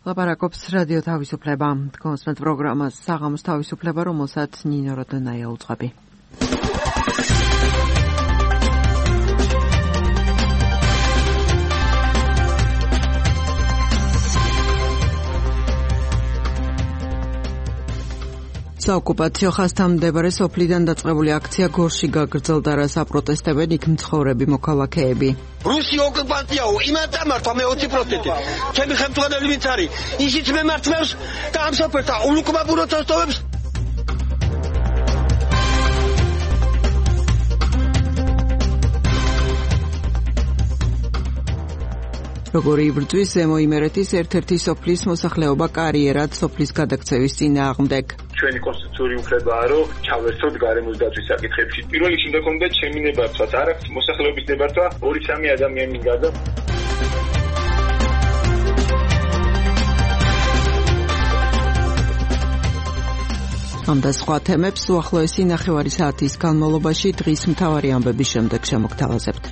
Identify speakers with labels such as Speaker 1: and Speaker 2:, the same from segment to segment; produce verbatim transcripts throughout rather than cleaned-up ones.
Speaker 1: ლაპარაკობს რადიო თავისუფლება. კონსმეთ პროგრამას საღამოს თავისუფლება, რომელსაც ნინო როდონაია უძღვები. საოკუპაციო ხაზთან მდებარე სოფლიდან დაწყებული აქცია გორში გაგრძელდა, რას აპროტესტებენ იქ მცხოვრები მოქალაქეები.
Speaker 2: რუსი ოკუპაციაო, იმათ დამართვა მე ოცი პროცენტი. ჩემი ხელმძღვანელი ვინც არის, ისიც მემართმევს და ამ სოფელთა ულუკმაბუროთ ასტოვებს.
Speaker 1: როგორი იბრძვის ზემო იმერეთის ერთ-ერთი სოფლის მოსახლეობა კარიერად სოფლის გადაქცევის წინააღმდეგ.
Speaker 3: ჩვენი კონსტიტუციური უფლებაა, რომ ჩავერთოთ გარემოს დაცვის საკითხებში. პირველ რიგში უნდა გქონდეთ ჩემი ნებართვაც, არ აქვს მოსახლეობის ნებართვა, ორი სამი ადამიანის გარდა.
Speaker 1: ამ და სხვა თემებს უახლოესი ნახევარი საათის განმავლობაში დღის მთავარი ამბების შემდეგ შემოგთავაზებთ.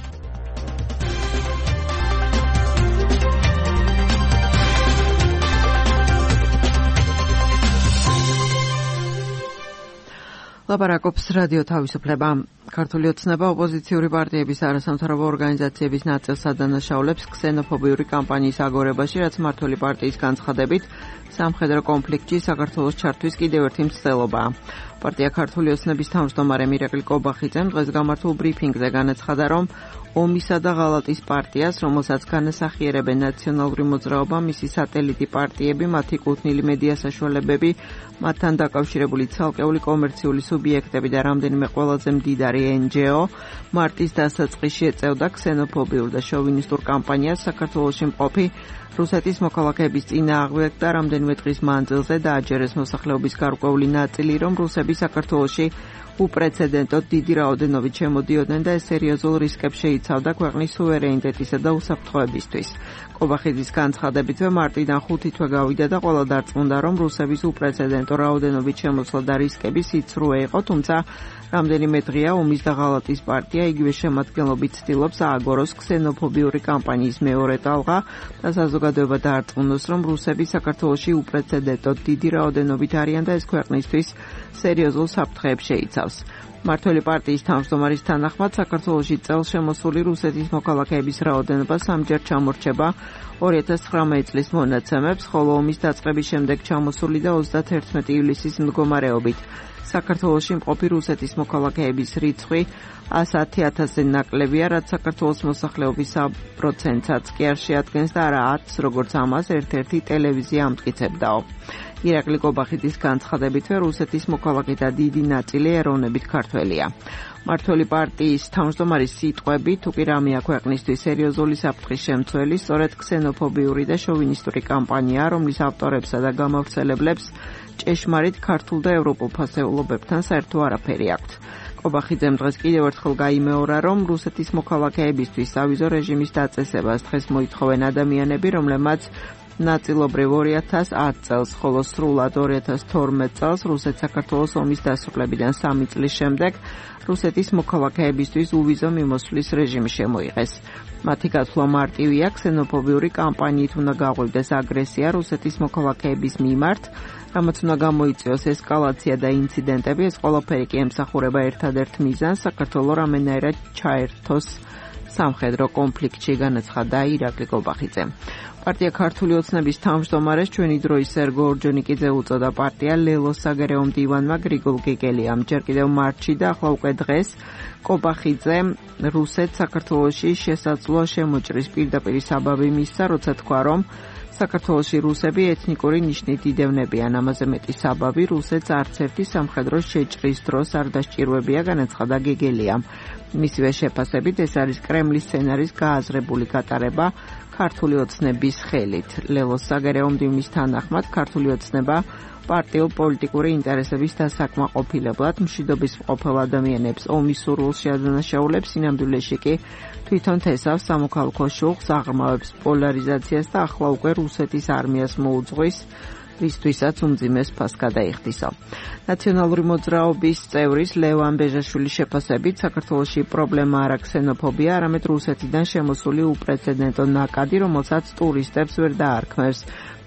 Speaker 1: ლაპარაკობს რადიო თავისუფლება. ქართული ოცნება ოპოზიციური პარტიების არასამთავრობო ორგანიზაციების ნაწილს ადანაშაულებს ქსენოფობიური კამპანიის აგორებაში, რაც მმართველი პარტიის განცხადებით სამხედრო კონფლიქტში საქართველოს ჩართვის კიდევ ერთი მცდელობაა. პარტია ქართული ოცნების თავმჯდომარე მირაკლი კობახიძემ დღეს გამართულ ბრიფინგზე განაცხადა, რომ ომისა და ღალატის პარტიას, რომელსაც განასახიერებენ ნაციონალური მოძრაობა, მისი სატელიტი პარტიები, მათი კუთვნილი მედია საშუალებები, მათთან დაკავშირებული ცალკეული კომერციული სუბიექტები და რამდენიმე ყველაზე მდიდარი εν ჯი ო მარტის დასაწყისში ეწევდა ქსენოფობიურ და შოვინისტურ კამპანიას საქართველოში მყოფი რუსეთის მოქალაქეების წინააღმდეგ და რამდენიმე დღის მანძილზე დააჯერეს მოსახლეობის გარკვეული ნაწილი, რომ რუსები საქართველოში უპრეცედენტოდ დიდი რაოდენობით შემოდიოდნენ და ეს სერიოზულ რისკებს შეიცავდა ქვეყნის სუვერენიტეტისა და უსაფრთხოებისთვის. კობახიძის განცხადებითვე მარტიდან ხუთი თვე გავიდა და ყველა დარწმუნდა, რომ რუსების უპრეცედენტო რაოდენობით შემოსვლა და რისკები სიცრუე იყო, თუმცა რამდენიმე დღეა ომის და ღალატის პარტია იგივე შემადგენლობით ცდილობს ააგოროს ქსენოფობიური კამპანიის მეორე ტალღა და საზოგადოება დაარწმუნოს, რომ რუსები საქართველოში უპრეცედენტოდ დიდი რაოდენობით არიან და ეს ქვეყნისთვის სერიოზულ საფრთხეებს შეიცავს. მმართველი პარტიის თავმჯდომარის თანახმად საქართველოში წელს შემოსული რუსეთის მოქალაქეების რაოდენობა სამჯერ ჩამორჩება ორი ათას ცხრამეტი წლის მონაცემებს, ხოლო ომის დაწყების შემდეგ ჩამოსული და ოცდაათი ივლისის მდგომარეობით საქართველოში მყოფი რუსეთის მოქალაქეების რიცხვი ასი ათასზე ნაკლებია, რაც საქართველოს მოსახლეობის სამი პროცენტსაც კი არ შეადგენს და არა ათს, როგორც ამას ერთ-ერთი ტელევიზია ამტკიცებდაო. ირაკლი კობახიძის განცხადებითვე რუსეთის მოქალაქეთა დიდი ნაწილი ეროვნებით ქართველია. მმართველი პარტიის თავმჯდომარის სიტყვები, თუ კი რამეა ქვეყნისთვის სერიოზული საფრთხის შემცველი, სწორედ ქსენოფობიური და შოვინისტური კამპანია, რომლის ავტორებსა და გამავრცელებლებს ჭეშმარიტ ქართულ და ევროპულ ფასეულობებთან საერთო არაფერი აქვთ. კობახიძემ დღეს კიდევ ერთხელ გაიმეორა, რომ რუსეთის მოქალაქეებისთვის სავიზო რეჟიმის დაწესებას დღეს მოითხოვენ ადამიანები, რომლებმაც ნაწილობრივ ორი ათას ათი წელს, ხოლო სრულად ორი ათას თორმეტ წელს რუსეთ საქართველოს ომის დასრულებიდან სამი წლის შემდეგ რუსეთის მოქალაქეებისთვის უვიზო მიმოსვლის რეჟიმი შემოიღეს. მათი გათვლა მარტივია, ქსენოფობიური კამპანიით უნდა გაღვივდეს აგრესია რუსეთის მოქალაქეების მიმართ, რამაც უნდა გამოიწვიოს ესკალაცია და ინციდენტები, ეს ყველაფერი კი ემსახურება ერთადერთ მიზანს, საქართველო რამენაირად ჩაერთოს სამხედრო კონფლიქტში, განაცხადა ირაკლი კობახიძე. პარტია ქართული ოცნების თავმჯდომარეს ჩვენი დროის სერგო ორჯონიკიძე უწოდა პარტია ლელოს საგარეო მდივანმა გრიგოლ გეგელიამ. ჯერ კიდევ მარტში და ახლა უკვე დღეს კობახიძე რუსეთს საქართველოში შესაძლო შემოჭრის პირდაპირ საბაბი მისცა, როცა თქვა, რომ საქართველოში რუსები ეთნიკური ნიშნით იდევნებიან. ამაზე მეტი საბაბი რუსეთს არც ერთი სამხედრო შეჭრის დროს არ დასჭირვებია, განაცხადა გეგელიამ. მისივე შეფასებით ეს არის კრემლის სცენარის გააზრებული გატარება ქართული ოცნების ხელით. ლელოს საგარეო მდივნის თანახმად ქართული ოცნება პარტიულ-პოლიტიკური ინტერესების დასაკმაყოფილებლად მშვიდობის მყოფელ ადამიანებს ომის სურვილს შეადანაშაულებს, სინამდვილეში კი თვითონ თესავს სამოქალაქო შუხს, აღრმავებს პოლარიზაციას და ახლა უკვე რუსეთის არმიას მოუძღვის, რისთვისაც უმძიმეს ფასს გადაიხდისო. ნაციონალური მოძრაობის წევრის ლევან ბეჟაშვილის შეფასებით საქართველოში პრობლემა არა ქსენოფობია, არამედ რუსეთიდან შემოსული უპრეცედენტო ნაკადი, რომელსაც ტურისტებს ვერ დაარქმევს.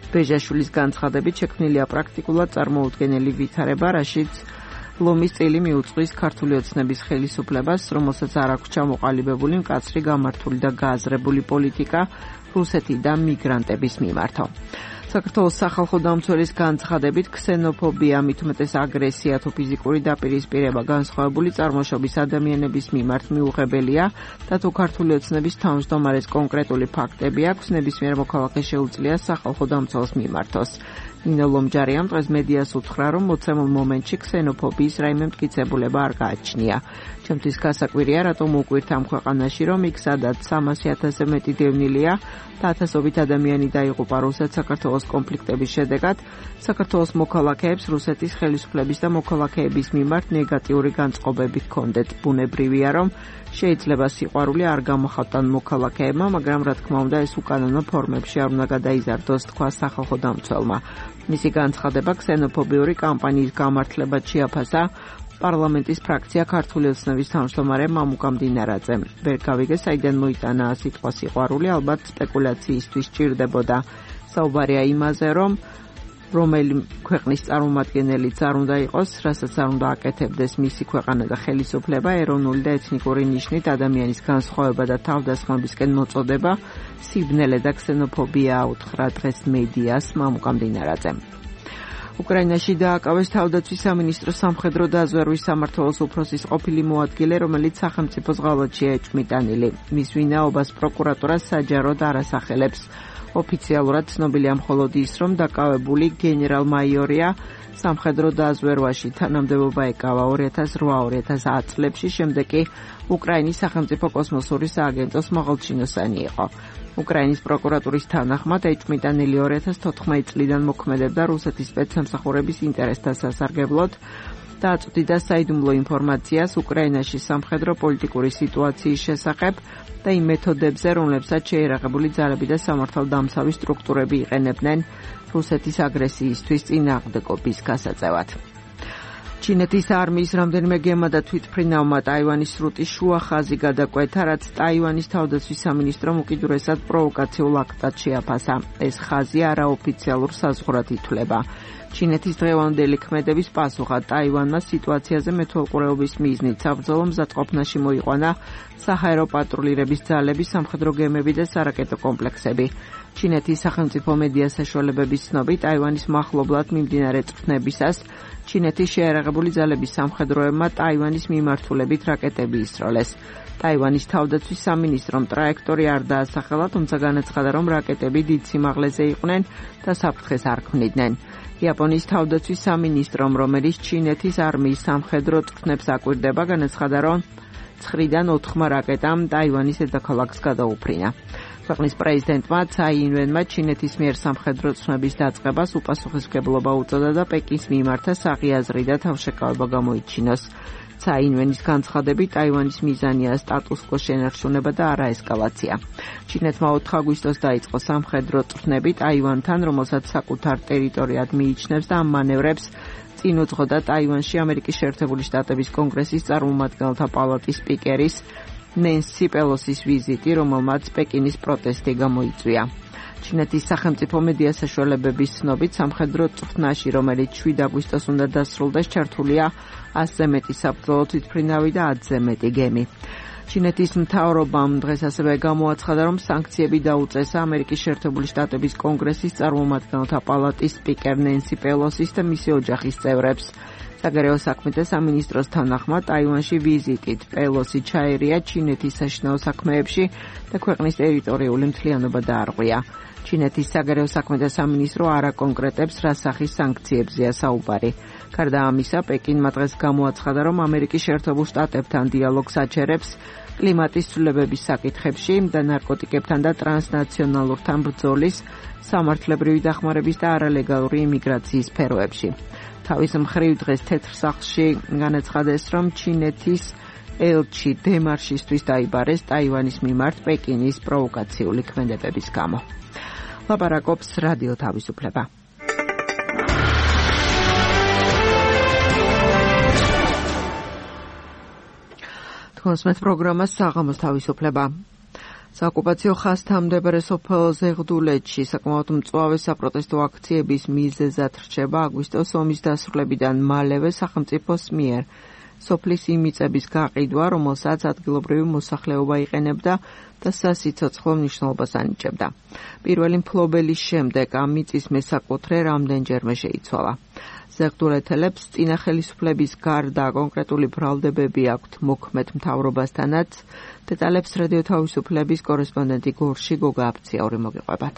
Speaker 1: ბეჟაშვილის განცხადებით შექმნილია პრაქტიკულად წარმოუდგენელი ვითარება, რაშიც ლომის წილი მიუძღვის ქართული ოცნების ხელისუფლებას, რომელსაც არ აქვს ჩამოყალიბებული მკაცრი გამართული და გააზრებული პოლიტიკა რუსეთიდან მიგრანტების მიმართო. საქართველოს სახალხო დამცველის განცხადებით ქსენოფობია, მით უმეტეს აგრესია თუ ფიზიკური დაპირისპირება განსხვავებული წარმოშობის ადამიანების მიმართ მიუღებელია და თუ ქართული ოცნების თავმჯდომარეს კონკრეტული ფაქტები აქვს, ნებისმიერ მოქალაქე შეუძლია სახალხო დამცველს მიმართოს. ნინო ლომჯარიამ დღეს მედიას უთხრა, რომ მოცემულ მომენტში ქსენოფობიის რაიმე მტკიცებულება არ გააჩნია. ჩემთვის გასაკვირია, რატომ უკვირთ ამ ქვეყანაში, რომ იქ სადაც სამასი ათასზე მეტი დევნილია და ათასობით ადამიანი დაიღუპა რუსეთ-საქართველოს კონფლიქტების შედეგად, საქართველოს მოქალაქეებს რუსეთის ხელისუფლების და მოქალაქეების მიმართ ნეგატიური განწყობები ჰქონდეთ. ბუნებრივია, რომ შეიძლება სიყვარული არ გამოხატონ მოქალაქეებმა, მაგრამ რა თქმა უნდა ეს უკანონო ფორმებში არ უნდა გადაიზარდოს, თქვა სახალხო დამცველმა. მისი განცხადება ქსენოფობიური კამპანიის გამართლებად შეაფასა პარლამენტის ფრაქცია ქართული ოცნების თავმჯდომარე მამუკა მდინარაძემ. ვერ გავიგე, საიდან მოიტანა სიტყვა სიყვარული, ალბათ სპეკულაციისთვის ჭირდებოდა. საუბარია იმაზე, რომ რომელი ქვეყნის წარმომადგენელიც არ უნდა იყოს, რასაც არ უნდა აკეთებდეს მისი ქვეყანა და ხელისუფლება, ეროვნული და ეთნიკური ნიშნით ადამიანის განსხვავება და თავდასხმებისკენ მოწოდება, სიბნელე და ქსენოფობია უთხრა დღეს მედიას მამუკა მდინარაძემ. უკრაინაში დააკავეს თავდაცვის სამინისტროს სამხედრო დაზვერვის სამმართველოს უფროსის ყოფილი მოადგილე, რომელიც სახელმწიფოს ღალატშია ეჭვმიტანილი. მის ვინაობას პროკურატურა საჯაროდ არ ასახელებს. ოფიციალურად ცნობილია მხოლოდ ის, რომ დაკავებული გენერალ-მაიორია სამხედრო დაზვერვაში თანამდებობა ეკავა ორი ათას რვა ორი ათას ათ წლებში, შემდეგ კი უკრაინის სახელმწიფო კოსმოსური სააგენტოს მაღალჩინოსანი იყო. უკრაინის პროკურატურის თანახმად ეჭვმიტანილი ორი ათას თოთხმეტი წლიდან მოქმედებდა რუსეთის სპეცსამსახურების ინტერესთა სასარგებლოდ და აწვდიდა საიდუმლო ინფორმაციას უკრაინაში სამხედრო პოლიტიკური სიტუაციის შესახებ და იმ მეთოდებზე, რომლებსაც შეერაღებული ძალები და სამართალდამცავი სტრუქტურები იყენებდნენ რუსეთის აგრესიისთვის წინააღმდეგობის გასაწევად. ჩინეთის არმიის რამდენიმე გემმა და თვითმფრინავმა ტაივანის სრუტის შუა ხაზი გადაკვეთა, რაც ტაივანის თავდაცვის სამინისტრომ უკიდურესად პროვოკაციულ აქტად შეაფასა. ეს ხაზი არაოფიციალურ საზღვრად ითვლება. ჩინეთის დღევანდელი ქმედების პასუხად ტაივანმა სიტუაციაზე მეთვალყურეობის მიზნით საბრძოლო მზადყოფნაში მოიყვანა საჰაერო პატრულირების ძალები, სამხედრო გემები და სარაკეტო კომპლექსები. ჩინეთის სახელმწიფო მედია საშუალებების ცნობით, ტაივანის მახლობლად მიმდინარე წვრთნებისას ჩინეთის შეერაღებული ძალების სამხედროებმა ტაივანის მიმართულებით რაკეტები ისროლეს. ტაივანის თავდაცვის სამინისტრომ ტრაექტორი არ დაასახელა, თუმცა განაცხადა, რომ რაკეტები დიდ სიმაღლეზე იყვნენ და საფრთხეს არ ქმნიდნენ. იაპონიის თავდაცვის სამინისტრომ, რომელიც ჩინეთის არმიის სამხედრო წვრთნებს აკვირდება, განაცხადა, რომ ცხრიდან ოთხმა რაკეტამ ტაივანის დედაქალაქს გადაუფრინა. ქვეყნის პრეზიდენტმა ცაი ინვენმა ჩინეთის მიერ სამხედრო წვრთნების დაწყებას უპასუხისმგებლობა უწოდა და პეკინს მიიმართა საღიაზრი და თავშეკავება გამოიჩინოს. ცაი ინვენის განცხადებით, ტაივანის მიზანია სტატუს-კვოს შენარჩუნება და არა ესკალაცია. ჩინეთმა ოთხ აგვისტოს დაიწყო სამხედრო წვრთნები ტაივანთან, რომელსაც საკუთარ ტერიტორიად მიიჩნევს და ამ მანევრებს წინ უძღოდა ტაივანში ამერიკის შეერთებული შტატების კონგრესის წარმომადგენელთა პალატის სპიკერის ნენსი პელოსის ვიზიტი, რომელმაც პეკინის პროტესტი გამოიწვია. ჩინეთის სახელმწიფო მედია საშუალებების ცნობით, სამხედრო წვრთნაში, რომელიც შვიდ აგვისტოს უნდა დასრულდეს, ჩართულია ასზე მეტი საბრძოლო თვითმფრინავი და ათზე მეტი გემი. ჩინეთის მთავრობამ დღეს ასევე გამოაცხადა, რომ სანქციები დაუწესა ამერიკის შეერთებული შტატების კონგრესის წარმომადგენელთა პალატის სპიკერ ნენსი პელოსის და მისი ოჯახის წევრებს. საგარეო საქმეთა სამინისტროს თანახმად, ტაივანში ვიზიტით პელოსი ჩაერია ჩინეთის საშინაო საქმეებში და ქვეყნის ტერიტორიული მთლიანობა დაარღვია. ჩინეთის საგარეო საქმეთა სამინისტრო არ აკონკრეტებს, რა სახის სანქციებზეა საუბარი. გარდა ამისა, პეკინმა დღეს გამოაცხადა, რომ ამერიკის შეერთებულ შტატებთან დიალოგს აჩერებს კლიმატის ცვლილებების საკითხებში და ნარკოტიკებთან და ტრანსნაციონალურთან ბრძოლის, სამართლებრივი დახმარების და არალეგალური იმიგრაციის სფეროებში. თავის მხრივ დღეს თეთრ სახლში განაცხადეს, რომ ჩინეთის ელჩი დემარშისთვის დაიბარეს ტაივანის მიმართ პეკინის პროვოკაციული ქმედებების გამო. ლაპარაკობს რადიო თავისუფლება. თქოს მე პროგრამას საღამოს თავისუფლება. საოკუპაციო ხაზთამდებარე სოფელ ზეღდულეთში საკმაოდ მწვავე საპროტესტო აქციების მიზეზად რჩება აგვისტოს ომის დასრულებიდან მალევე სახელმწიფოს მიერ სოფლის იმიწების გაყიდვა, რომელსაც ადგილობრივი მოსახლეობა იყენებდა და სასიცოცხლო მნიშვნელობას ანიჭებდა. პირველი მფლობელის შემდეგ ამ მიწის მესაკუთრე რამდენჯერმე შეიცვალა. ზეღდულეთელებს წინა ხელისუფლების გარდა კონკრეტული ბრალდებები აქვთ მოქმედ მთავრობასთანაც. დეტალებს რადიო თავისუფლების კორესპონდენტი გორში გოგა აფციური მოგიყვებათ.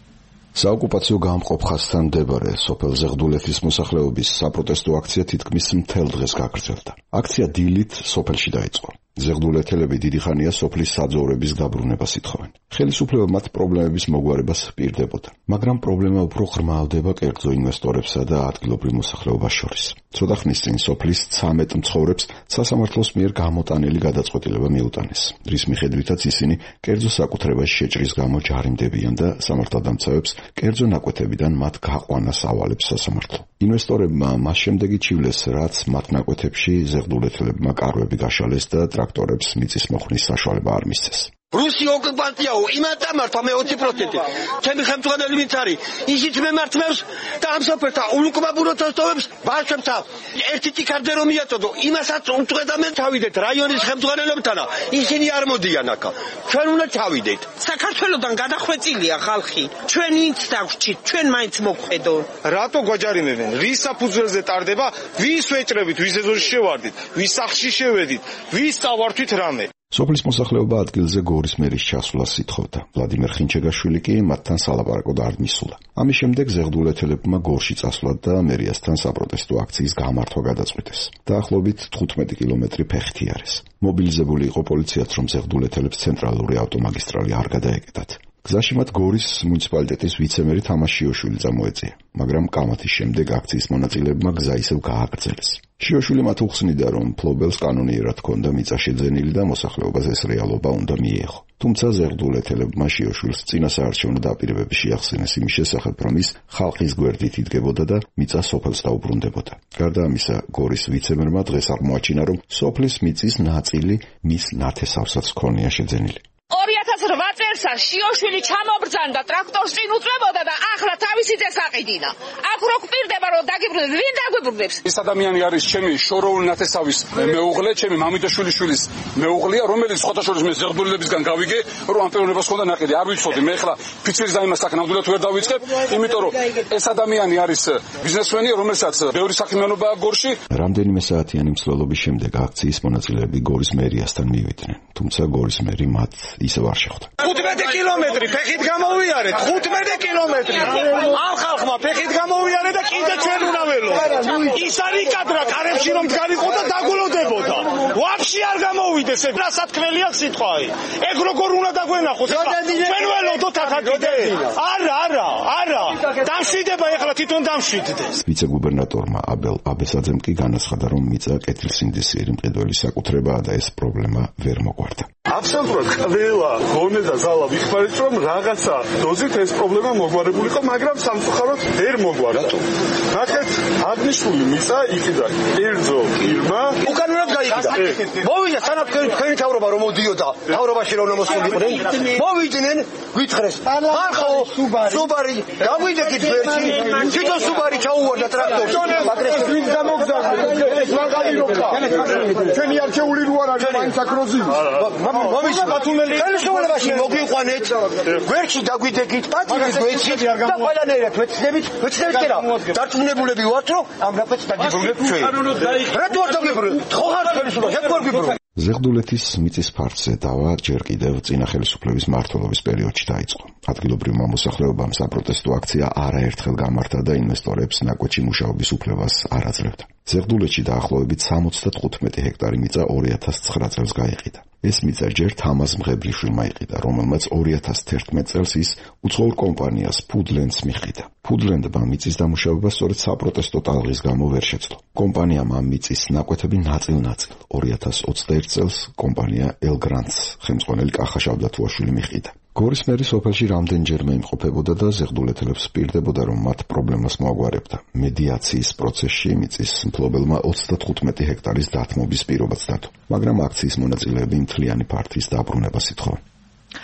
Speaker 4: საოკუპაციო გამყოფ ხაზთან მდებარე სოფელ ზეღდულეთის მოსახლეობის საპროტესტო აქცია თითქმის მთელ დღეს გაგრძელდა. აქცია დილით სოფელში დაიწყო. ზეღდულეთელები დიდი ხანია სოფლის საძოვრების დაბრუნებას ითხოვენ. ხელისუფლება მათ პრობლემების მოგვარებას პირდებოდა, მაგრამ პრობლემა უფრო ღრმავდება კერძო ინვესტორებსა და ადგილობრივ მოსახლეობას შორის. ცოტა ხნის წინ სოფლის ცამეტ მცხოვრებს სასამართლოს მიერ გამოტანილი გადაწყვეტილება მიუტანეს, რის მიხედვითაც ისინი კერძო საკუთრებაში შეჭრის გამო ჯარიმდებიან და სამართალდამცავებს კერძო ნაკვეთებიდან მათ გაყვანას ავალებს სასამართლო. ინვესტორებმა მას შემდეგი ჩივლეს, რაც მათ ნაკვეთებში ზეღდულეთელებმა კარვები გაშალეს და ტრაქტორებს მიწის მოხსნის საშუალება არ მისცეს.
Speaker 2: რუსი ოკუპანტიაო, იმათ დამართვა მე ოცი პროცენტი. ჩემი ხელმძღვანელი ვინც არის, ისიც მემართმევს და ამ სოფელთა ულუკმაბუროთ თოსტოვებს ბავშვებსა. ერთი ტიკარდე რომ მიაწოდო, იმასაც უწყვეტა მე თავიდეთ რაიონის ხელმძღვანელებთან. ისინი არ მოდიან აქა. ჩვენ უნდა ჩავიდეთ.
Speaker 5: საქართველოსთან გადახვეწილია ხალხი. ჩვენ ვინც დაგვჭით, ჩვენ მაინც მოგხედო.
Speaker 6: რატო გვაჯარიმებენ? ვის საფუძველზე ტარდება? ვის ვეჭრებით, ვის ეზოში შევარდით, ვის სახლში შევედით, ვის წავართვით რამე?
Speaker 4: სოფლის მოსახლეობა ადგილზე გორის მერის ჩასვლას ითხოვდა. ვლადიმერ ხინჩეგაშვილი კი მათთან სალაპარაკოდ არ მისულა. ამის შემდეგ ზეღდულეთელებმა გორში წასვლათ და მერიასთან საპროტესტო აქციის გამართვა გადაწყვიტეს. დაახლოებით თხუთმეტი კილომეტრი ფეხთი არის. მობილიზებული იყო პოლიციაც, რომ ზეღდულეთელებს ცენტრალური ავტომაგისტრალი არ გადაეკეტათ. გზაში მათ გორის მუნიციპალიტეტის ვიცემერი თამაზ შიოშვილი წამოეწია, მაგრამ კამათის შემდეგ აქციის მონაწილეებმა გზა ისევ გააგრძელეს. შიოშვილი მათ უხსნიდა, რომ მფლობელს კანონიერად ჰქონდა მიწა შეძენილი და მოსახლეობას ეს რეალობა უნდა მიეღო. თუმცა ზეღდულეთელებმა შიოშვილს წინასაარჩევნო დაპირებები შეახსენეს იმის შესახებ, რომ ის ხალხის გვერდით იდგებოდა და მიწა სოფელს დაუბრუნდებოდა. გარდა ამისა, გორის ვიცემერმა დღეს აღმოაჩინა, რომ სოფლის მიწის ნაწილი მის ნათესავსაც ჰქონია შეძენილი.
Speaker 5: ორი ათას რვა წელს შიოშვილი ჩამობრძანდა, ტრაქტორს წინ უწვებოდა და ახლა თავისი ძეს აყიდინა. აქ რო გვპირდება რომ დაგიბრუნდეს, ვინ დაგვიბრუნებს?
Speaker 7: ეს ადამიანი არის ჩემი შოროული ნათესავის მეუღლე, ჩემი მამიდაშვილიშვილის მეუღლეა, რომელიც სხვათა შორის მე ზეღდულებისგან გავიგე, რომ ამ პიროვნებას ჰქონდა ნაყიდი. არ ვიცოდი, მე ახლა ფიცირის დაიმას აქ ნამდვილად ვერ დავიწყებ, იმიტომ რომ ეს ადამიანი არის ბიზნესმენი, რომელსაც ბევრი საქმიანობაა გორში.
Speaker 4: რამდენიმე საათიანი მსვლელობის შემდეგ აქციის მონაწილეები გორის მერიასთან მივიდნენ, თუმცა გორის მერი მათ ისევ არ შეხვდა.
Speaker 6: თხუთმეტი კილომეტრი ფეხით გამოვიარეთ, თხუთმეტი კილომეტრი. ამ ხალხმა ფეხით გამოვიარეთ და კიდე ჩვენ უნდა ველო. ის არის კადრა კარებში რომ დგარიყო და დაგულოდებოდა. ვაფშე არ გამოვიდეს ეგ. რა სათქმელი აქვს სიტყვაი. ეგ როგორ უნდა დაგვენახოს? ჩვენ ველოდოთ აქ კიდე. არა, არა, არა. დამშვიდება ეხლა თვითონ დამშვიდდეს.
Speaker 4: ვიცე-გუბერნატორმა აბელ აბესაძემ კი განაცხადა, რომ მიწა კეთილსინდისიერი მყიდველი საკუთრებაა და ეს პრობლემა ვერ მოგვარდა.
Speaker 8: აბსოლუტურად ყველა გონე და ზალა ვიხმარით, რომ რაღაცა დოზით ეს პრობლემა მოგვარებული იყო, მაგრამ სამწუხაროდ ვერ მოგვარდა. ნახეთ, აღნიშნული მიწა იქიდა კერძო ფირმა.
Speaker 2: უკანონოდ გაიქიდა. მოვიდა თანაც თქვენი თავრობა რომ მოდიოდა, თავრობაში რომ მოსულიყვნენ. მოვიდნენ, გითხრეს. ახო, სუბარი, გავიდეკით ვერცი. თვითონ სუბარი ჩაუვარდა ტრაქტორს.
Speaker 8: მაგრამ ვინ გამოგზავნა? ეს მაგარი როქა. ჩვენი არჩეული რო არ არის, მაინც აკროზი.
Speaker 2: მომის ბათუმელი ხელისუფლებაში მოგვიყვანეთ, გვერდში დაგვიდეკით, პატივით გვეცით და ყველანაირად ვეცდებით, ვეცდებით კი რა. დარწმუნებულები ვართ, რომ ამ რაფაც დაგიბრუნებთ ჩვენ. რატო არ დაგიბრუნებთ? ხო ხარ ხელისუფლება, შეგ ვერ გიბრუნებთ.
Speaker 4: ზეღდულეთის მიწის ფარგლზე დავა ჯერ კიდევ წინა ხელისუფლების მმართველობის პერიოდში დაიწყო. ადგილობრივმა მოსახლეობამ საპროტესტო აქცია არაერთხელ გამართა და ინვესტორებს ნაკვეთში მუშაობის უფლებას არ აძლევდა. ზეღდულეთში დაახლოებით სამოცდათხუთმეტი ჰექტარი მიწა ორი ათას ცხრა წელს გაიყიდა. ეს მიწა ჯერ თამაზ მღებრიშვილმა იყიდა, რომელმაც ორი ათას თერთმეტ წელს ის უცხოურ კომპანიას ფუდლენდს მიჰყიდა. ფუდლენდმა მიწის დამუშავება სწორედ საპროტესტო ტალღის გამო ვერ შეძლო. კომპანიამ ამ მიწის ნაკვეთები ნაწილ-ნაწილ ორი ათას ოცდაერთ წელს კომპანია ელგრანტს ხელმძღვანელი კახა შავდათუაშვილი მიჰყიდა. გორის მერი სოფელში რამდენჯერმე იმყოფებოდა და ზეღდულეთელებს პირდებოდა, რომ მათ პრობლემას მოაგვარებდა. მედიაციის პროცესში მიწის მფლობელმა ოცდათხუთმეტი ჰექტარის დათმობის პირობაც დადო, მაგრამ აქციის მონაწილეები მთლიანი ფართის დაბრუნებას ითხოვენ.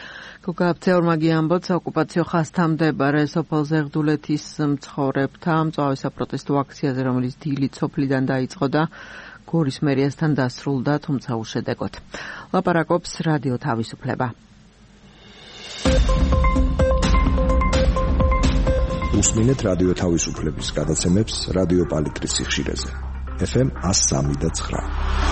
Speaker 1: გოგა აფცეორმაგი ამბობს, ოკუპაციო ხაზთან მდებარე სოფელ ზეღდულეთის მცხოვრებთა მწვავე საპროტესტო აქციაზე, რომელიც დილით სოფლიდან დაიწყო და გორის მერიასთან დასრულდა, თუმცა უშედეგოდ. ლაპარაკობს რადიო თავისუფლება.
Speaker 9: უსმინეთ რადიო თავისუფლების გადაცემებს რადიო პალიტრის სიხშირეზე. ეფ ემ one oh three point nine.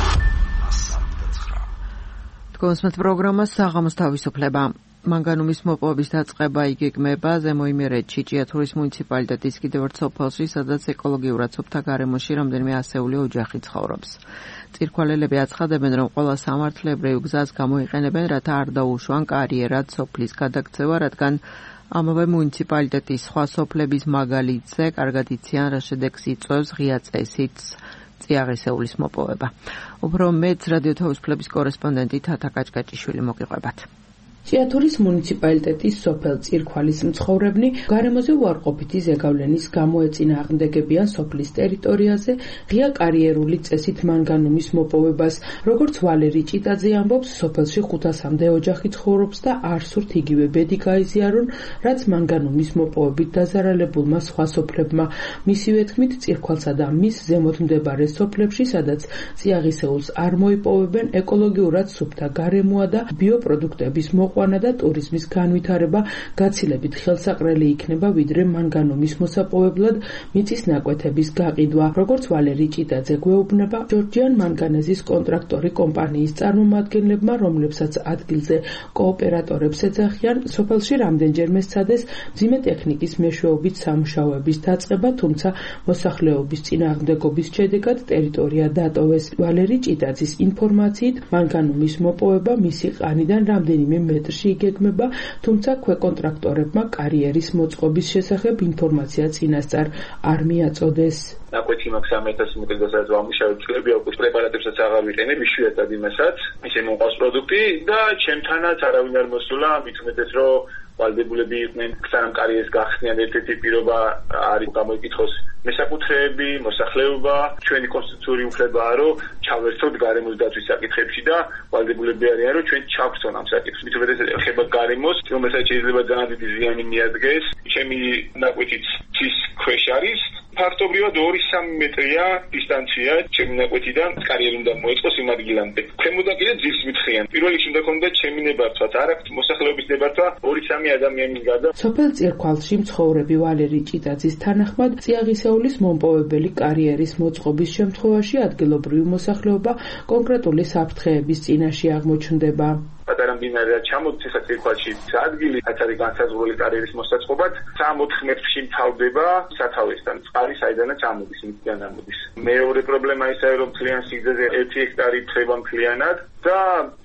Speaker 1: თქვენს პროგრამას საღამოს თავისუფლება. მანგანუმის მოპოვების დაწყება იგეგმება ზემო იმერეთში, ჭიათურის მუნიციპალიტეტის კიდევ ერთ სოფელში, სადაც ეკოლოგიურად სუფთა გარემოში რამდენიმე ასეული ოჯახი ცხოვრობს. წირქვალელები აცხადებენ, რომ ყველა სამართლებრივ გზას გამოიყენებენ, რათა არ დაუშვან კარიერად სოფლის გადაქცევა, რადგან ამავე მუნიციპალიტეტის სხვა სოფლების მაგალითზე კარგად იციან, რა შედეგს იწვევს ღია წესით წიაღისეულის მოპოვება. უფრო მეც რადიო თავისუფლების კორესპონდენტი თათა კაჭკაჭიშვილი მოგიყვებათ.
Speaker 10: ჭიათურის მუნიციპალიტეტის სოფელ წირქვალის მცხოვრებნი გარემოზე უარყოფითი ზეგავლენის გამო ეწინააღმდეგებიან სოფლის ტერიტორიაზე ღია კარიერული წესით მანგანუმის მოპოვებას. როგორც ვალერი ჭიტაძე ამბობს, სოფელში ხუთასამდე ოჯახი ცხოვრობს და არ სურთ იგივე ბედი გაიზიარონ, რაც მანგანუმის მოპოვებით დაზარალებულმა სხვა სოფლებმა. მისივე თქმით, წირქვალსა და მის ზემოთ მდებარე სოფლებში, სადაც წიაღისეულს არ მოიპოვებენ, ეკოლოგიურად სუფთა გარემოა და ბიოპროდუქტების მოყვანა და ტურიზმის განვითარება გაცილებით ხელსაყრელი იქნება, ვიდრე მანგანუმის მოსაპოვებლად მიწის ნაკვეთების გაყიდვა. როგორც ვალერი ჭიტაძე გვეუბნება, ჯორჯიან მანგანეზის კონტრაქტორი კომპანიის წარმომადგენლებმა, რომლებსაც ადგილზე კოოპერატორებს ეძახიან, სოფელში რამდენჯერმე სცადეს მძიმე ტექნიკის მეშვეობით სამუშაოების დაწყება, თუმცა მოსახლეობის წინააღმდეგობის შედეგად ტერიტორია დატოვეს. ვალერი ჭიტაძის ინფორმაციით, მანგანუმის მოპოვება მისი ყანიდან რამდენიმე მეტრში იგეგმება, თუმცა ქვეკონტრაქტორებმა კარიერის მოწყობის შესახებ ინფორმაცია წინასწარ არ მიაწოდეს.
Speaker 3: ნაკვეთი მაქვს სამი ათასი მეტრი და სადაც ვამუშავებ წლები აქვს პრეპარატებსაც აღარ ვიყენებ, იშვიათად იმასაც, ისე მოყავს პროდუქტი და ჩემთანაც არავინ არ მოსულა, მით უმეტეს რომ ვალდებულები იყვნენ სანამ კარიერის გახსნიან, ერთ-ერთი პირობა არის გამოიკითხოს მესაკუთრეები, მოსახლეობა, ჩვენი კონსტიტუციური უფლებაა, რომ ჩავერთოთ გარემოს დაცვის საკითხებში და ვალდებულები არიან, რომ ჩვენ ჩავხსნათ ამ საკითხს. მით უმეტეს ეხება გარემოს, რომელსაც შეიძლება ძალიან დიდი ზიანი მიადგეს. ჩემი ნაკვეთიც ცის ქვეშ არის. ფაქტობრივად ორი სამი მეტრია დისტანცია ჩემი ნაკვეთიდან კარიერი უნდა მოეწყოს იმ ადგილამდე. ქვემოდან კიდე ძირს მითხიან. პირველ რიგში უნდა ქონოდა ჩემი ნებართვაც, არ აქვს მოსახლეობის ნებართვა ორი სამი ადამიანის გარდა.
Speaker 10: სოფელ წირქვალში მცხოვრები ვალერი ჭიტაძის თანახმად, წიაღისეულის მომპოვებელი კარიერის მოწყობის შემთხვევაში ადგილობრივი მოსახლეობა კონკრეტული საფრთხეების წინაშე აღმოჩნდება.
Speaker 3: პატარა მდინარეა ჩამოდის ახლა წირქვალში ადგილი, რაც არის განსაზღვრული კარიერის მოსაწყობად, სამოთხ მეტრში მთავრდება სათავესთან. წყალი საიდანაც ამოდის, მიწიდან ამოდის. მეორე პრობლემა ისაა, რომ მთლიან სიგრძეზე ერთი ჰექტარი თხება მთლიანად და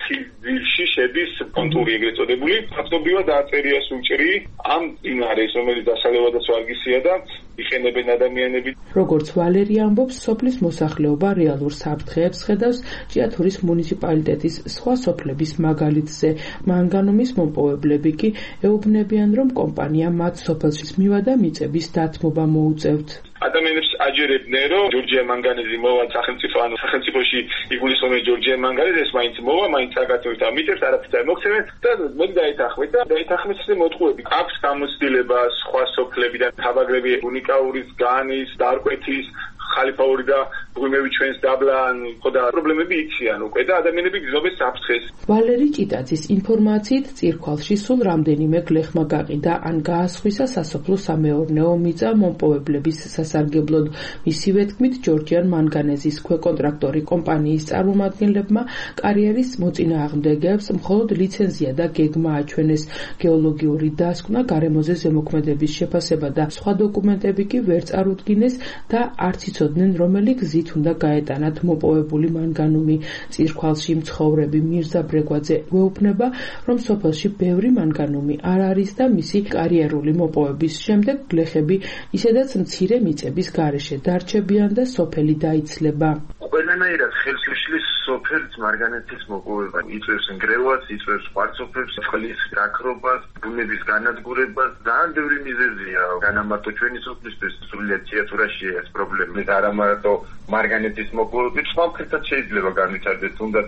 Speaker 3: ძირში შედის კონტური ეგრეთ წოდებული. ფაქტობრივად დააწერია სულჭრი ამ მდინარეს, რომელიც დასალევადაც ვარგისია და იყენებენ ადამიანები.
Speaker 10: როგორც ვალერი ამბობს, სოფლის მოსახლეობა რეალურ საფრთხეებს ხედავს ჭიათურის მუნიციპალიტეტის სხვა სოფლების მაგალითზე. მანგანუმის მომპოვებლები კი ეუბნებიან, რომ კომპანია მათ სოფელში მივა და მიწების დათმობა მოუწევთ.
Speaker 3: ადამიანებს აჯერებდნენ, რომ ჯორჯია მანგანეზი მოვა სახელმწიფო, ანუ სახელმწიფოში იგულისხმება ჯორჯია მანგანეზი, ეს მაინც მოვა, მაინც აკაცებთ ამიტებს, არაფერს არ მოგცემენ და მოდი დაეთანხმეთ და დაეთანხმეთ ეს მოტყუები. აქვს გამოცდილება სხვა სოფლებიდან, თაბაგრები, უნიკაურის, განის, დარკვეთის, ხალიფაური და ღვიმევი ჩვენს დაბლა, ხო და პრობლემები იციან უკვე და ადამიანები გზობენ საფრთხეს.
Speaker 10: ვალერი ჭიტაძის ინფორმაციით, წირქვალში სულ რამდენიმე გლეხმა გაყიდა ან გაასხვისა სასოფლო სამეურნეო მიწა მომპოვებლების სასარგებლოდ. მისივე თქმით, ჯორჯიან მანგანეზის ქვეკონტრაქტორი კომპანიის წარმომადგენლებმა კარიერის მოწინააღმდეგეებს მხოლოდ ლიცენზია და გეგმა აჩვენეს. გეოლოგიური დასკვნა, გარემოზე ზემოქმედების შეფასება და სხვა დოკუმენტები კი ვერ წარუდგინეს და არც იცოდნენ, რომელი გზით უნდა გაეტანათ მოპოვებული მანგანუმი. წირქვალში მცხოვრები მირზა ბრეგვაძე გვეუბნება, რომ სოფელში ბევრი მანგანუმი არ არის და მისი კარიერული მოპოვების შემდეგ გლეხები ისედაც მცირე მიწების გარეშე დარჩებიან და სოფელი დაიცლება.
Speaker 11: ყველანაირად ხელს უშლის სოფელს მარგანეცის მოპოვება, იწვევს ნგრევას, იწვევს ყვარცოფებს, წყლის გაქრობას, ბუნების განადგურებას, ძალიან ბევრი მიზეზია. განამარტო ჩვენი სოფლისთვის სრულიად ჭიათურაშია ეს პრობლემა. არა მარტო მარგანეცის მოპოვებით, სხვა მხრივაც შეიძლება განვითარდეს, თუნდაც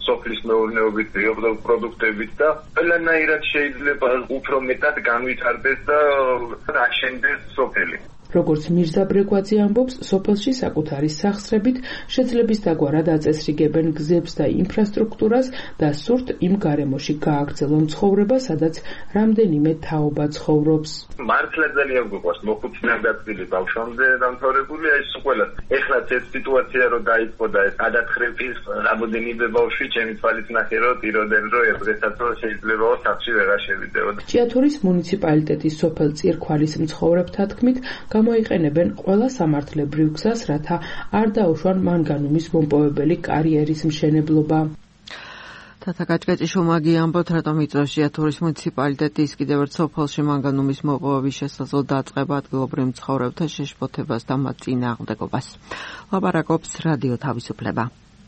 Speaker 11: სოფლის მეურნეობით, ბიობდო პროდუქტებით და ყველანაირად შეიძლება უფრო მეტად განვითარდეს და აშენდეს სოფელი.
Speaker 10: როგორც მირზა ბრეგვაძე ამბობს, სოფელში საკუთარი სახსრებით შეძლების დაგვარად აწესრიგებენ გზებს და ინფრასტრუქტურას და სურთ იმ გარემოში გააგრძელონ ცხოვრება, სადაც რამდენიმე თაობა ცხოვრობს.
Speaker 11: მართლა ძალიან გვიყვარს მოხუციდან გაწილი ბავშვამდე დამთავრებული ეს ყველა. ეხლა ეს სიტუაცია რო დაიწყო და ეს გადახრების რამოდენიმე ბავშვი ჩემი თვალით ნახე რომ ტიროდენ რომ ერთადაც შეიძლება სახლში ვეღარ შევიდეოდა.
Speaker 10: ჭიათურის მუნიციპალიტეტის სოფელ წირქვალის მცხოვრებთა თქმით, გამოიყენებენ ყველა სამართლებრივ გზას, რათა არ დაუშვან მანგანუმის მომპოვებელი კარიერის მშენებლობა.
Speaker 1: თათა კაჭკაჭიშვილმა ამბობთ, რატომ იწვევს ჭიათურის მუნიციპალიტეტის კიდევ ერთ სოფელში მანგანუმის მოპოვების შესაძლო დაწყება ადგილობრივ მცხოვრებთა შეშფოთებას და მათ წინააღმდეგობას. ლაპარაკობს რადიო თავისუფლება.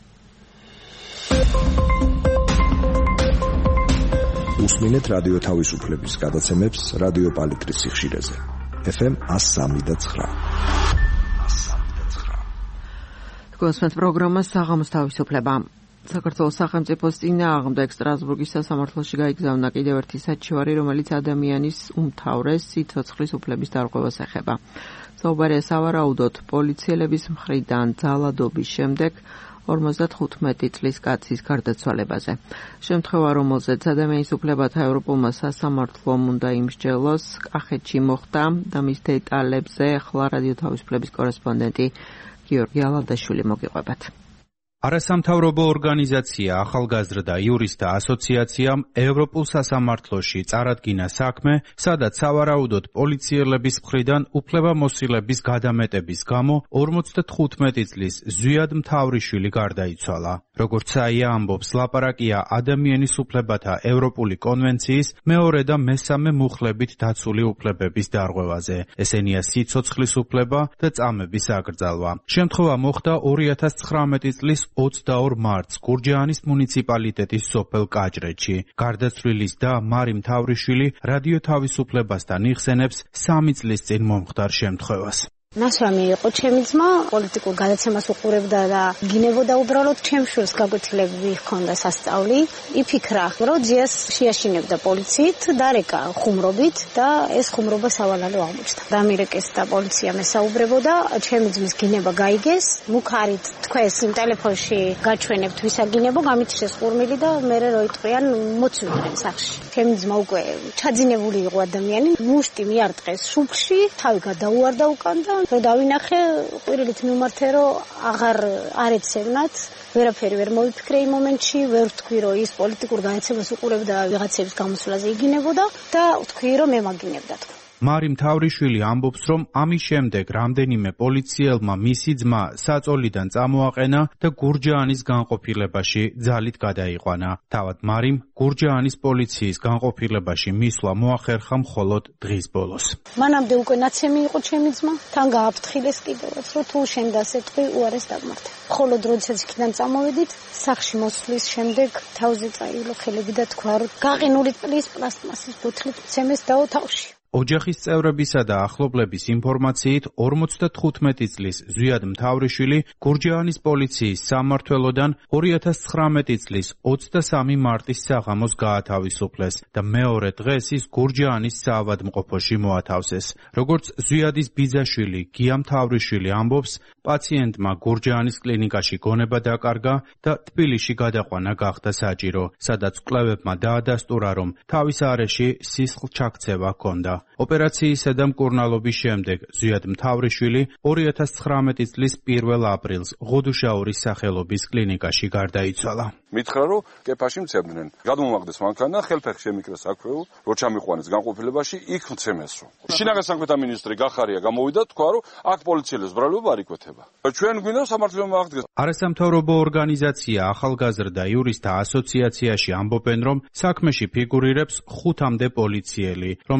Speaker 9: უსმინეთ რადიო თავისუფლების გადაცემებს რადიო პალიტრის სიხშირეზე. ეფ ემ one oh three და nine.
Speaker 1: თქვენს პროგრამას საღამოს თავისუფლება. საქართველოს სახელმწიფოს წინააღმდეგ სტრასბურგის სასამართლოში გაიგზავნა კიდევ ერთი საჩივარი, რომელიც ადამიანის უმთავრეს სიცოცხლის უფლების დარღვევას ეხება. საუბარია სავარაუდოდ პოლიციელების მხრიდან ძალადობის შემდეგ ორმოცდათხუთმეტი წლის კაცის გარდაცვალებაზე. შემთხვევა, რომელზეც ადამიანის უფლებათა ევროპულმა სასამართლომ უნდა იმსჯელოს, კახეთში მოხდა და მის დეტალებზე ახლა რადიო თავისუფლების კორესპონდენტი გიორგი ალანდაშვილი მოგიყვებათ.
Speaker 12: არასამთავრობო ორგანიზაცია ახალგაზრდა იურისტთა ასოციაციამ ევროპულ სასამართლოში წარადგინა საქმე, სადაც სავარაუდოდ პოლიციელების მხრიდან უფლებამოსილების გადამეტების გამო ორმოცდათხუთმეტი წლის ზვიად მთავრიშვილი გარდაიცვალა. როგორც საია ამბობს, ლაპარაკია ადამიანის უფლებათა ევროპული კონვენციის მეორე და მესამე მუხლებით დაცული უფლებების დარღვევაზე. ესენია სიცოცხლის უფლება და წამების აკრძალვა. შემთხვევა მოხდა ორი ათას ცხრამეტი წლის ოცდაორ მარტს გურჯაანის მუნიციპალიტეტის სოფელ კაჭრეთში. გარდაცვლილის და მარი მთავრიშვილი რადიო თავისუფლებასთან იხსენებს სამი წლის წინ მომხდარ შემთხვევას.
Speaker 13: ნასვამი იყო ჩემი ძმა, პოლიტიკურ გადაცემას უყურებდა და გინებოდა უბრალოდ ჩემს შვილს გაკვეთილები ჰქონდა სასწავლი. იფიქრა, რომ ძიას შეაშინებდა პოლიციით, დარეკა ხუმრობით და ეს ხუმრობა სავალალო აღმოჩნდა. დამირეკეს და პოლიციამ ესაუბრებოდა, ჩემი ძმის გინება გაიგეს, მუქარით თქვენს ტელეფონში გაჩვენებთ ვისაგინებო, გამიჩნდეს ხურმილი და მე რო იტყვიან მოცვიდნენ სახში. ჩემი ძმა უკვე ჩაძინებული იყო ადამიანი, მუშტი მიარტყეს შუბლში, თავი გადაუარდა უკან და რო დავინახე, ყვირილით მივმართე, რომ აღარ არ ეცევნათ, ვერაფერი ვერ მოვიფიქრე იმ მომენტში, ვერ ვთქვი, რომ ის პოლიტიკურ განაცემას უყურებდა ვიღაცების გამოსვლაზე იგინებოდა და ვთქვი, რომ მე მაგინებდა.
Speaker 12: მარი მთავრიშვილი ამბობს, რომ ამის შემდეგ რამდენიმე პოლიციელმა მისი ძმა საწოლიდან წამოაყენა და გურჯაანის განყოფილებაში ძალით გადაიყვანა. თავად მარიმ გურჯაანის პოლიციის განყოფილებაში მისვლა მოახერხა მხოლოდ დღის ბოლოს.
Speaker 13: მანამდე უკვე ნაცემი იყო ჩემი ძმა, თან გააფრთხილეს კიდევაც, რომ თუ შენ დასეტყვი, უარეს დაგმართე. მხოლოდ როდესაც იქიდან წამოვედით, სახლში მოსვლის შემდეგ თავზე წაივლო ხელები და თქვა, რომ გაყინული წყლის პლასტმასის ბოთლით მცემეს დაო თავში.
Speaker 12: ოჯახის წევრებისა და ახლობლების ინფორმაციით ორმოცდათხუთმეტი წლის ზვიად მთავრიშვილი გურჯაანის პოლიციის სამმართველოდან ორი ათას ცხრამეტი წლის ოცდასამი მარტის საღამოს გაათავისუფლეს და მეორე დღეს ის გურჯაანის საავადმყოფოში მოათავსეს. როგორც ზვიადის ბიძაშვილი გია მთავრიშვილი ამბობს, პაციენტმა გურჯაანის კლინიკაში გონება დაკარგა და თბილისში გადაყვანა გახდა საჭირო, სადაც კვლევებმა დაადასტურა, რომ თავის არეში სისხლჩაქცევა ჰქონდა. ოპერაციისა და მკურნალობის შემდეგ ზვიად მთავრიშვილი ორი ათას ცხრამეტი წლის პირველ აპრილს ღუდუშაურის სახელობის კლინიკაში გარდაიცვალა.
Speaker 7: მითხრა, რომ კეფაში მცემდნენ. გადმომაგდეს მანქანა, ხელფეხი შემიკრეს აქვეულ, რო ჩამიყვანეს განყოფილებაში, იქ მცემესო. შინაგან საქმეთა მინისტრი გახარია გამოვიდა, თქვა, რომ აქ პოლიციელებს ბრალობა არ იკვეთება. ჩვენ გვინდა სამართლებრივ აღდგეს.
Speaker 12: არასამთავრობო ორგანიზაცია ახალგაზრდა იურისტთა ასოციაციაში ამბობენ, რომ საქმეში ფიგურირებს ხუთამდე პოლიციელი, რომლებიც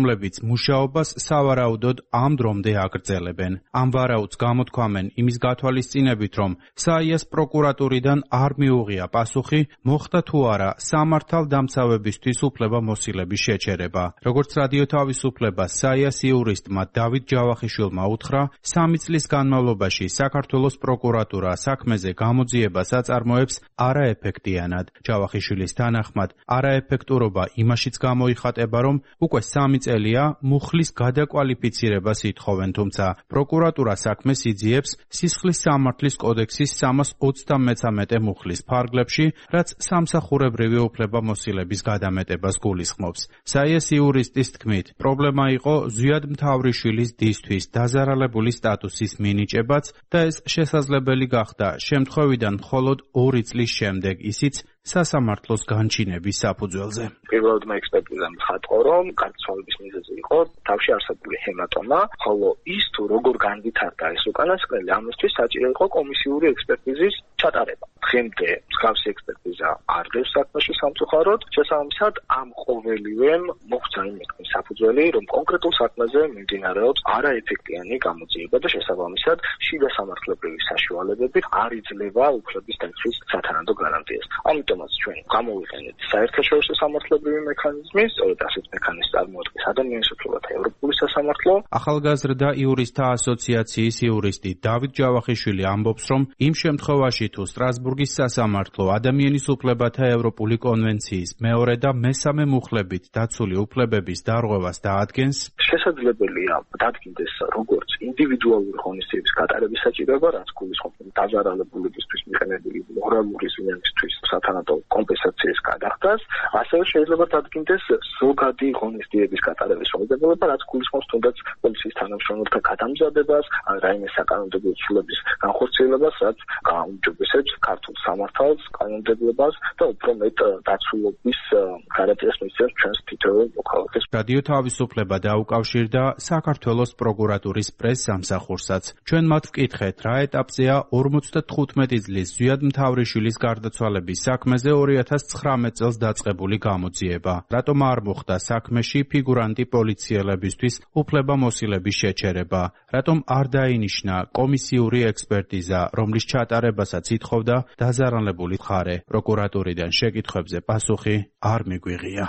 Speaker 12: მუშაობას სავარაუდოდ ამ დრომდე აგრძელებენ. ამ ვარაუდს გამოთქვამენ იმის გათვალისწინებით, რომ საიას პროკურატურიდან არ მიუღია პასუხი, მოხდა თუ არა სამართალდამცავებისთვის უფლებამოსილების შეჩერება. როგორც რადიო თავისუფლებას საიას იურისტმა დავით ჯავახიშვილმა უთხრა, სამი წლის განმავლობაში საქართველოს პროკურატურა საქმეზე გამოძიებას აწარმოებს არაეფექტიანად. ჯავახიშვილის თანახმად, არაეფექტურობა იმაშიც გამოიხატება, რომ უკვე სამი წელია მუხლის გადაკვალიფიცირებას ითხოვენ, თუმცა პროკურატურა საქმეს იძიებს სისხლის სამართლის კოდექსის სამას ოცდამეცამეტე მუხლის ფარგლებში, რაც სამსახურებრივი უფლებამოსილების გადამეტებას გულისხმობს. საიას იურისტის თქმით, პრობლემა იყო ზვიადმთავრიშვილის დისთვის დაზარალებული სტატუსის მინიჭებაც და ეს შესაძლებელი გახდა შემთხვევიდან მხოლოდ ორი წლის შემდეგ, ისიც სასამართლოს განჩინების საფუძველზე.
Speaker 14: პირველად მეექსპერტიზამ ხატყო, რომ გარდაცვალების მიზეზი იყო თავში არსებული ჰემატომა, ხოლო ის თუ როგორ განვითარდა ეს უკანასკნელი, ამისთვის საჭირო იყო კომისიური ექსპერტიზის ჩატარება. დღემდე მსგავსი ექსპერტიზა არ დევს საქმეში სამწუხაროდ, შესაბამისად ამ ყოველივემ მოხდა იმ საფუძველი, რომ კონკრეტულ საქმეზე მიმდინარეობს არაეფექტიანი გამოძიება და შესაბამისად შიდა სამართლებრივი საშუალებებით არ იძლევა უფლების დაცვის სათანადო გარანტიას. ამიტომაც ჩვენ გამოვიყენეთ საერთაშორისო სამართლებრივი მექანიზმი, სწორედ ასეთ მექანიზმს წარმოადგენს ადამიანის უფლებათა ევროპული სასამართლო.
Speaker 12: ახალგაზრდა იურისტთა ასოციაციის იურისტი დავით ჯავახიშვილი ამბობს, რომ იმ შემთხვევაში თუ სტრასბურგის სასამართლო ადამიანის უფლებათა ევროპული კონვენციის მეორე და მესამე მუხლებით დაცული უფლებების დარღვევას დაადგენს,
Speaker 14: შესაძლებელია დადგინდეს როგორც ინდივიდუალური ღონისძიების გატარების საჭიროება, რაც გულისხმობს დაზარალებულებისთვის მიყენებული მორალური ზიანისთვის სათანადო კომპენსაციის გადახდას, ასევე შეიძლება დადგინდეს ზოგადი ღონისძიების გატარების ვალდებულება, რაც გულისხმობს თუნდაც პოლიციის თანამშრომელთა გადამზადებას, ან რაიმე საკანონმდებლო ცვლილების განხორციელებას, რაც გააუმჯობესებს ქართულ სამართალს, კანონმდებლობას და უფრო მეტ დაცულობის გარანტიას მისცემს ჩვენს თითოეულ მოქალაქეს.
Speaker 12: რადიო თავისუფლება დაუკავშირდა საქართველოს პროკურატურის პრეს-სამსახურსაც. ჩვენ მათ ვკითხეთ, რა ეტაპზეა ორმოცდათხუთმეტი წლის ზვიადმთავრიშვილის გარდაცვალების საქმეზე ორი ათას ცხრამეტ წელს დაწყებული გამოძიება. რატომ არ მოხდა საქმეში ფიგურანტი პოლიციელებისთვის უფლებამოსილების შეჩერება? რატომ არ დაინიშნა კომისიური ექსპერტიზა, რომლის ჩატარებასაც ითხოვდა დაზარალებული მხარე? პროკურატურიდან შეკითხვებზე პასუხი არ მიგვიღია.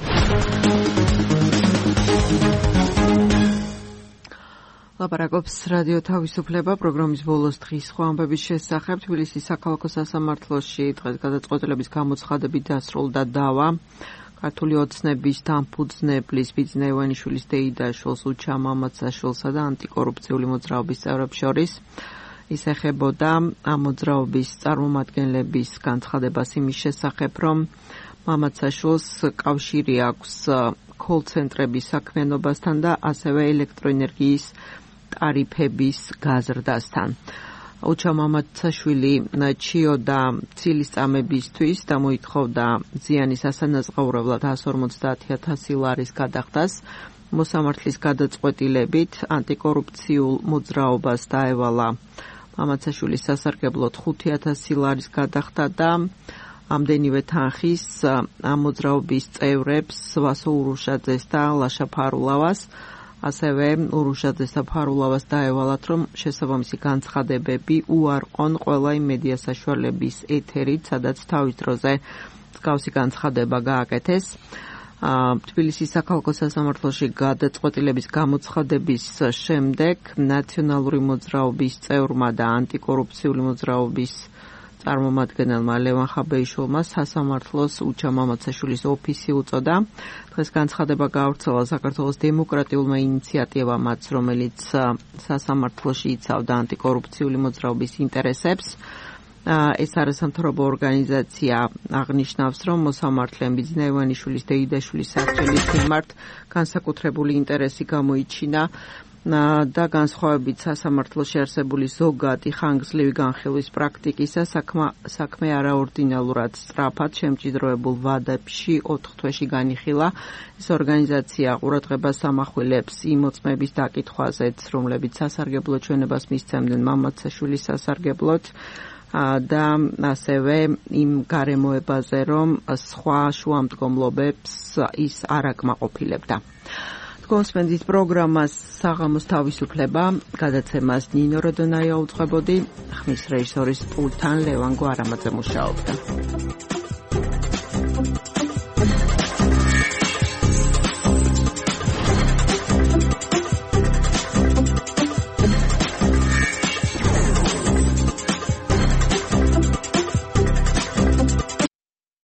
Speaker 1: ლაპარაკობს რადიო თავისუფლება პროგრამის ბოლოს დღის სხვა ამბების შესახებ. თბილისის საქალაქო სასამართლოში დღეს გადაწყვეტილების გამოცხადებით დასრულდა დავა ქართული ოცნების დამფუძნებლის ბიძინა ივანიშვილის დეიდაშვილს, უჩა მამაცაშვილსა და ანტიკორუფციული მოძრაობის წევრებს შორის. ის ეხებოდა ამ მოძრაობის წარმომადგენლების განცხადებას იმის შესახებ, რომ მამაცაშვილს კავშირი აქვს კოლ-ცენტრების საქმიანობასთან და ასევე ელექტროენერგიის ტარიფების გაზრდასთან. უჩა მამაცაშვილი ჩიოდა ცილის წამებისთვის და მოითხოვდა ზიანის ასანაზღაურებლად εκατს ორმოცდაათი ათასი ლარის გადახდას. მოსამართლის გადაწყვეტილებით ანტიკორუფციულ მოძრაობას დაევალა მამაცაშვილის სასარგებლოდ ხუთი ათასი ლარის გადახდა და ამდენივე თანხის ამ მოძრაობის წევრებს ვასო ურუშაძეს და ლაშა ფარულავას, ასევე ურუშაძეს და ფარულავას დაევალათ, რომ შესაბამისი განცხადებები უარყონ ყველა იმ მედია საშუალების ეთერით, სადაც თავის დროზე მსგავსი განცხადება გააკეთეს. თბილისის საქალაქო სასამართლოში გადაწყვეტილების გამოცხადების შემდეგ ნაციონალური მოძრაობის წევრმა და ანტიკორუფციული მოძრაობის წარმომადგენელმა ლევან ხაბეიშვილმა სასამართლოს უჩა მამაცაშვილის ოფისი უწოდა. დღეს განცხადება გაავრცელა საქართველოს დემოკრატიულმა ინიციატივამაც, რომელიც სასამართლოში იცავდა ანტიკორუფციული მოძრაობის ინტერესებს. ეს არასამთავრობო ორგანიზაცია აღნიშნავს, რომ მოსამართლემ ბიძინა ივანიშვილის დეიდაშვილის საცვლის მიმართ განსაკუთრებული ინტერესი გამოიჩინა და განსხვავებით სასამართლოში არსებული ზოგადი ხანგრძლივი განხილვის პრაქტიკისა, საქმე არაორდინალურად სწრაფად შემჭიდროებულ ვადებში ოთხ თვეში განიხილა. ეს ორგანიზაცია ყურადღებას ამახვილებს იმ მოწმების დაკითხვაზეც, რომლებიც სასარგებლო ჩვენებას მისცემდნენ მამაცაშვილის სასარგებლოდ და ასევე იმ გარემოებაზე, რომ სხვა შუამდგომლობებს ის არ აკმაყოფილებდა. გოსმენდით პროგრამას საღამოს თავისუფლება, გადაცემას ნინო როდონაია უძღვებოდი, ხმის რეჟისორის პულტთან ლევან გვარამაძე მუშაობდა.